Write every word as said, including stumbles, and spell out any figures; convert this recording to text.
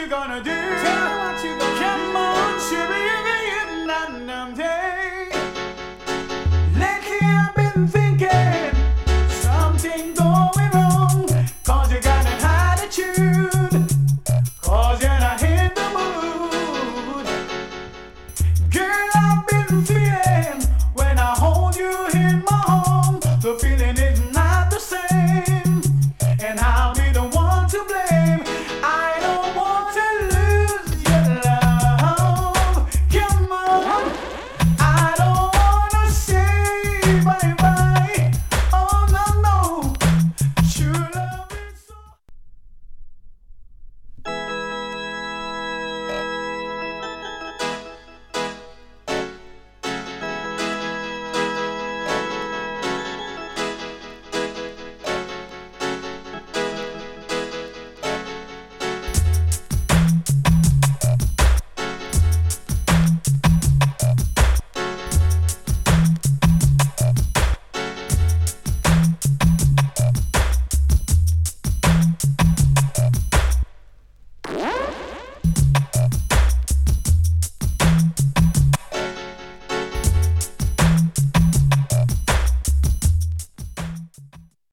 you gonna do? Tell me what you gonna Come do. on, sugar, you got none day. Lately I've been thinking something going wrong. Cause you got an attitude. Cause you're not in the mood. Girl, I've been feeling when I hold you in my